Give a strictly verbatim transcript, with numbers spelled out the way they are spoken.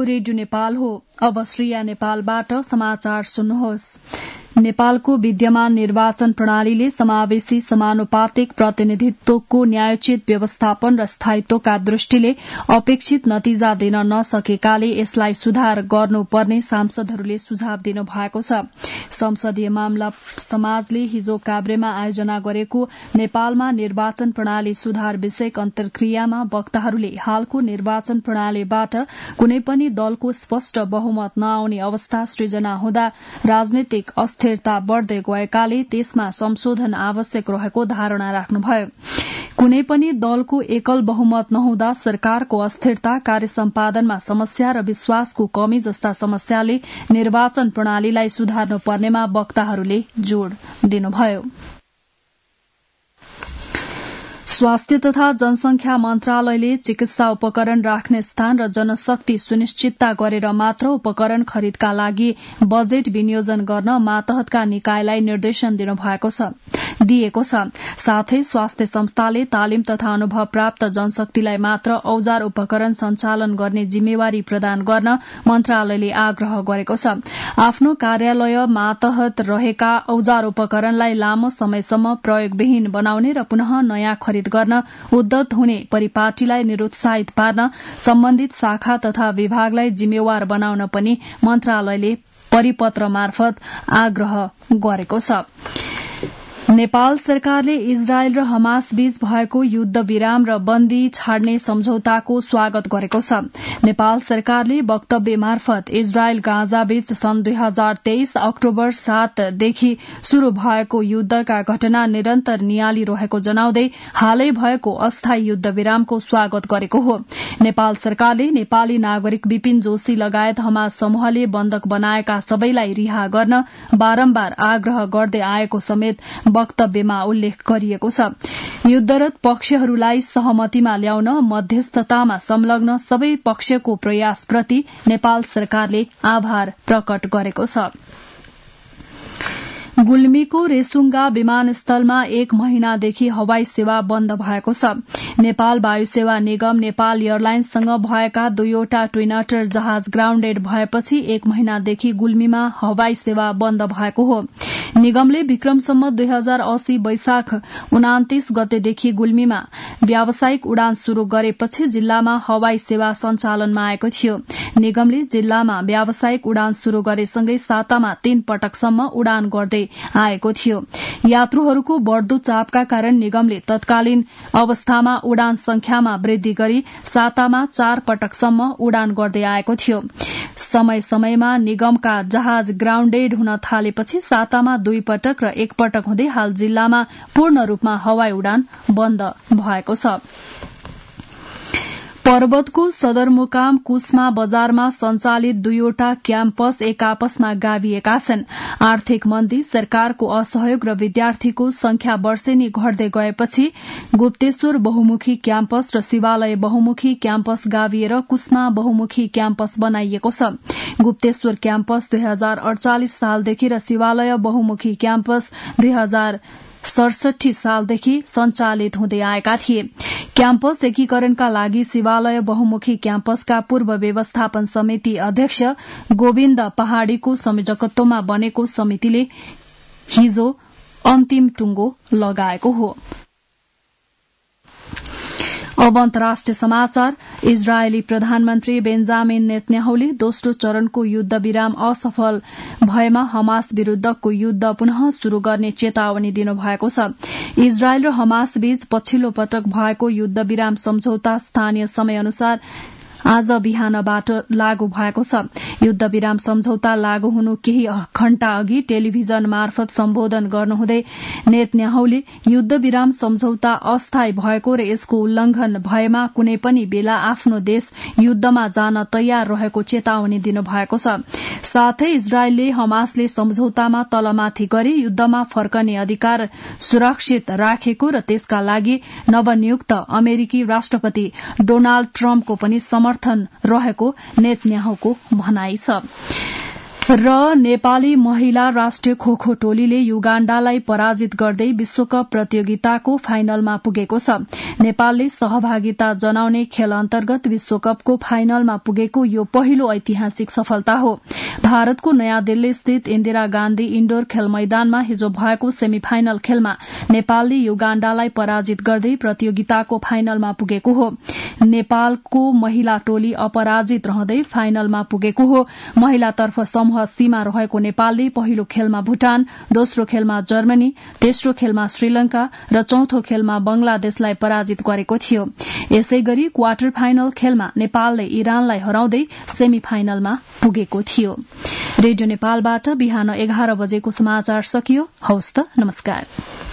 Radio Nepal हो। अब श्रेया नेपालबाट समाचार सुन्नुहोस्। नेपालको विद्यमान निर्वाचन प्रणालीले समावेशी समानुपातिक प्रतिनिधित्वको न्यायोचित व्यवस्थापन र स्थायित्वका दृष्टिले अपेक्षित नतिजा दिन नसकेकाले यसलाई सुधार गर्नुपर्ने सांसदहरूले सुझाव दिनु भएको छ। संसदीय मामला समाजले हिजो काभ्रेमा आयोजना गरेको नेपालमा निर्वाचन प्रणाली सुधार विषयक अन्तर्क्रियामा वक्ताहरूले हालको निर्वाचन प्रणालीबाट कुनै पनि दलको स्पष्ट बहुमत नआउने अवस्था सृजना हुँदा राजनैतिक अस्थिरता बढ़दै गएकाले त्यसमा संशोधन आवश्यक रहेको धारणा राख्नुभयो। कुनै पनि दलको एकल बहुमत नहुँदा सरकारको अस्थिरता, कार्य सम्पादनमा समस्या र विश्वासको कमी जस्ता समस्याले निर्वाचन प्रणालीलाई सुधार्नु पर्नेमा वक्ताहरूले जोड़ दिनुभयो। स्वास्थ्य तथा जनसंख्या मन्त्रालयले चिकित्सा उपकरण राख्ने स्थान र जनशक्ति सुनिश्चितता गरेर मात्र उपकरण खरिदका लागि बजेट विनियोजन गर्न मातहतका निकायलाई निर्देशन दिनुभएको छ दिएको छ। साथै स्वास्थ्य संस्थाले तालिम तथा अनुभव प्राप्त जनशक्तिलाई मात्र औजार उपकरण सञ्चालन गर्ने जिम्मेवारी प्रदान गर्न मन्त्रालयले आग्रह गरेको छ। आफ्नो कार्यालय मातहत रहेका औजार उपकरणलाई लामो समयसम्म प्रयोगविहीन बनाउने र पुनः नयाँ खरिद गर्न उद्यत हुने परिपाटीलाई निरुत्साहित पार्न सम्बन्धित शाखा तथा विभागलाई जिम्मेवार बनाउन पनि मन्त्रालयले परिपत्र मार्फत आग्रह गरेको छ। नेपाल सरकारले इजरायल र हमास बीच भएको युद्ध विराम र बन्दी छाड्ने सम्झौताको स्वागत गरेको छ। नेपाल सरकारले वक्तव्य मार्फत इजरायल गाजा बीच सन् दुई हजार तेइस अक्टोबर सातदेखि शुरू भएको युद्धका घटना निरन्तर नियालिरहेको जनाउँदै हालै भएको अस्थायी युद्ध विरामको स्वागत गरेको हो। नेपाल सरकारले नेपाली नागरिक विपिन जोशी लगायत हमास समूहले बन्धक बनाएका सबैलाई रिहा गर्न बारम्बार आग्रह गर्दै आएको समेत वक्तव्यमा उल्लेख गरिएको छ। युद्धरत पक्षहरूलाई सहमतिमा ल्याउन मध्यस्थतामा संलग्न सबै पक्षको प्रयासप्रति नेपाल सरकारले आभार प्रकट गरेको छ। गुल्मीको रेसुङ्गा विमानस्थलमा एक महिनादेखि हवाई सेवा बन्द भएको छ। नेपाल वायुसेवा निगम नेपाल एयरलाइन्ससँग भएका दुईवटा ट्विनटर जहाज ग्राउण्डेड भएपछि एक महिनादेखि गुल्मीमा हवाई सेवा बन्द भएको हो। निगमले विक्रमसम्म दुई हजार अस्सी वैशाख उनातिस गतेदेखि गुल्मीमा व्यावसायिक उडान शुरू गरेपछि जिल्लामा हवाई सेवा सञ्चालनमा आएको थियो। निगमले जिल्लामा व्यावसायिक उडान शुरू गरेसँगै सातामा तीन पटकसम्म उडान गर्दै आएको थियो। यात्रुहरूको बढ़दो चापका कारण निगमले तत्कालीन अवस्थामा उडान संख्यामा वृद्धि गरी सातामा चार पटकसम्म उडान गर्दै आएको थियो। समय समयमा निगमका जहाज ग्राउण्डेड हुन थालेपछि सातामा दुई पटक र एक पटक हुँदै हाल जिल्लामा पूर्ण रूपमा हवाई उडान बन्द भएको छ। पर्वतको सदरमुकाम कुस्मा बजारमा सञ्चालित दुईवटा क्याम्पस एक आपसमा गाभिएका छन्। आर्थिक मन्दी, सरकारको असहयोग र विद्यार्थीको संख्या वर्षेनी घट्दै गएपछि गुप्तेश्वर बहुमुखी क्याम्पस र शिवालय बहुमुखी क्याम्पस गाभिएर कुस्मा बहुमुखी क्याम्पस बनाइएको छ। गुप्तेश्वर क्याम्पस दुई हजार अडचालिस सालदेखि र शिवालय बहुमुखी क्याम्पस दुई हजार सडसठी सालदेखि सञ्चालित हुँदै आएका थिए। क्याम्पस एकीकरणका लागि शिवालय बहुमुखी क्याम्पसका पूर्व व्यवस्थापन समिति अध्यक्ष गोविन्द पहाड़ीको संयोजकत्वमा बनेको समितिले हिजो अन्तिम टुंगो लगाएको हो। अब अन्तर्राष्ट्रिय समाचार। इजरायली प्रधानमन्त्री बेन्जामिन नेतन्याहुले दोस्रो चरणको युद्ध विराम असफल भएमा हमास विरूद्धको युद्ध पुनः शुरू गर्ने चेतावनी दिनुभएको छ। इजरायल र हमास बीच पछिल्लो पटक भएको युद्ध विराम सम्झौता स्थानीय समय अनुसार आज बिहानबाट लागू भएको छ। युद्ध विराम सम्झौता लागू हुनु केही घण्टा अघि टेलिभिजन मार्फत सम्बोधन गर्नुहुँदै नेतन्याहुले युद्ध विराम सम्झौता अस्थायी भएको र यसको उल्लंघन भएमा कुनै पनि बेला आफ्नो देश युद्धमा जान तयार रहेको चेतावनी दिनुभएको छ। साथै इजरायलले हमासले सम्झौतामा तलमाथि गरी युद्धमा फर्कने अधिकार सुरक्षित राखेको र त्यसका लागि नवनियुक्त अमेरिकी राष्ट्रपति डोनाल्ड ट्रम्पको पनि समर्थन रहेको नेतन्याहुको भनाइ छ। र नेपाली महिला राष्ट्रिय खोखो टोलीले युगाण्डालाई पराजित गर्दै विश्वकप प्रतियोगिताको फाइनलमा पुगेको छ। नेपालले सहभागिता जनाउने खेल अन्तर्गत विश्वकपको फाइनलमा पुगेको यो पहिलो ऐतिहासिक सफलता हो। भारतको नयाँ दिल्ली स्थित इन्दिरा गान्धी इन्डोर खेल मैदानमा हिजो भएको सेमी फाइनल खेलमा नेपालले युगाण्डालाई पराजित गर्दै प्रतियोगिताको फाइनलमा पुगेको हो। नेपालको महिला टोली अपराजित रहँदै फाइनलमा पुगेको हो। महिलातर्फ समूह सीमा रहेको नेपालले पहिलो खेलमा भूटान, दोस्रो खेलमा जर्मनी, तेस्रो खेलमा श्रीलंका र चौथो खेलमा बंगलादेशलाई पराजित गरेको थियो। यसै गरी क्वार्टर फाइनल खेलमा नेपालले इरानलाई हराउँदै सेमी फाइनलमा पुगेको थियो। रेडियो नेपालबाट बिहान एघार बजेको समाचार सकियो। हवस् त, नमस्कार।